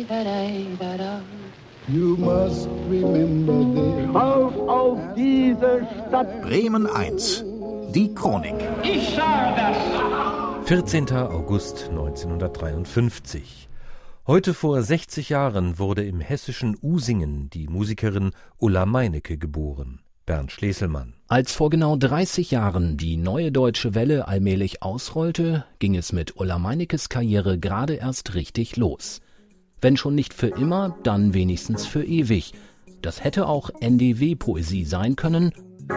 You must remember this. Auf diese Stadt. Bremen 1. Die Chronik. Ich sage das. 14. August 1953. Heute vor 60 Jahren wurde im hessischen Usingen die Musikerin Ulla Meinecke geboren. Bernd Schleselmann. Als vor genau 30 Jahren die neue deutsche Welle allmählich ausrollte, ging es mit Ulla Meineckes Karriere gerade erst richtig los. Wenn schon nicht für immer, dann wenigstens für ewig. Das hätte auch NDW-Poesie sein können,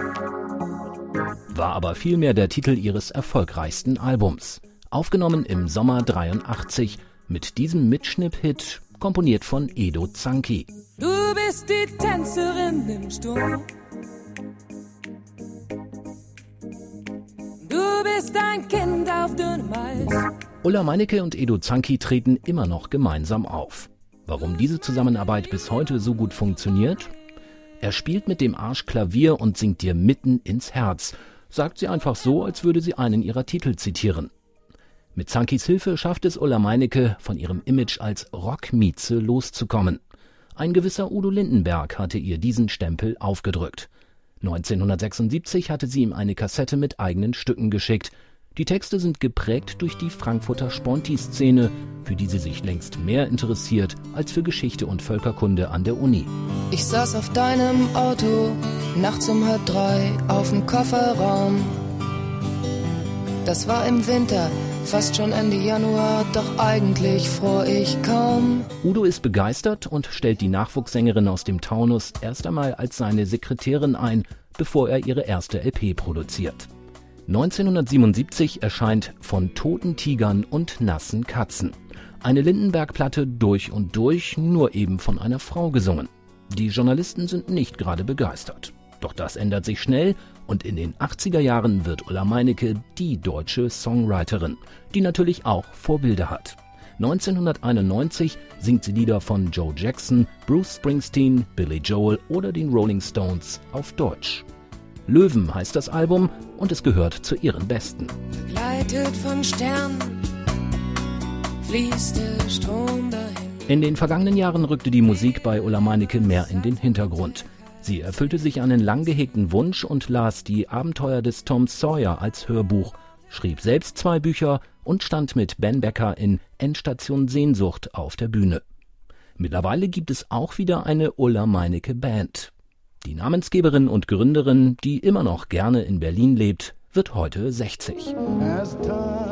war aber vielmehr der Titel ihres erfolgreichsten Albums. Aufgenommen im Sommer 83 mit diesem Mitschnipp-Hit, komponiert von Edo Zanki. Du bist die Tänzerin im Sturm. Du bist ein Kind auf dünnem Eis. Ulla Meinecke und Edo Zanki treten immer noch gemeinsam auf. Warum diese Zusammenarbeit bis heute so gut funktioniert? Er spielt mit dem Arsch Klavier und singt dir mitten ins Herz, sagt sie einfach so, als würde sie einen ihrer Titel zitieren. Mit Zankis Hilfe schafft es Ulla Meinecke, von ihrem Image als Rockmieze loszukommen. Ein gewisser Udo Lindenberg hatte ihr diesen Stempel aufgedrückt. 1976 hatte sie ihm eine Kassette mit eigenen Stücken geschickt. Die Texte sind geprägt durch die Frankfurter Sponti-Szene, für die sie sich längst mehr interessiert als für Geschichte und Völkerkunde an der Uni. Ich saß auf deinem Auto, nachts um 2:30 auf dem Kofferraum. Das war im Winter, fast schon Ende Januar, doch eigentlich fror ich kaum. Udo ist begeistert und stellt die Nachwuchssängerin aus dem Taunus erst einmal als seine Sekretärin ein, bevor er ihre erste LP produziert. 1977 erscheint »Von toten Tigern und nassen Katzen«. Eine Lindenberg-Platte durch und durch, nur eben von einer Frau gesungen. Die Journalisten sind nicht gerade begeistert. Doch das ändert sich schnell und in den 80er Jahren wird Ulla Meinecke die deutsche Songwriterin, die natürlich auch Vorbilder hat. 1991 singt sie Lieder von Joe Jackson, Bruce Springsteen, Billy Joel oder den Rolling Stones auf Deutsch. Löwen heißt das Album und es gehört zu ihren besten. Begleitet von Sternen fließt der Strom dahin. In den vergangenen Jahren rückte die Musik bei Ulla Meinecke mehr in den Hintergrund. Sie erfüllte sich einen lang gehegten Wunsch und las die Abenteuer des Tom Sawyer als Hörbuch, schrieb selbst 2 Bücher und stand mit Ben Becker in Endstation Sehnsucht auf der Bühne. Mittlerweile gibt es auch wieder eine Ulla Meinecke Band. Die Namensgeberin und Gründerin, die immer noch gerne in Berlin lebt, wird heute 60. As time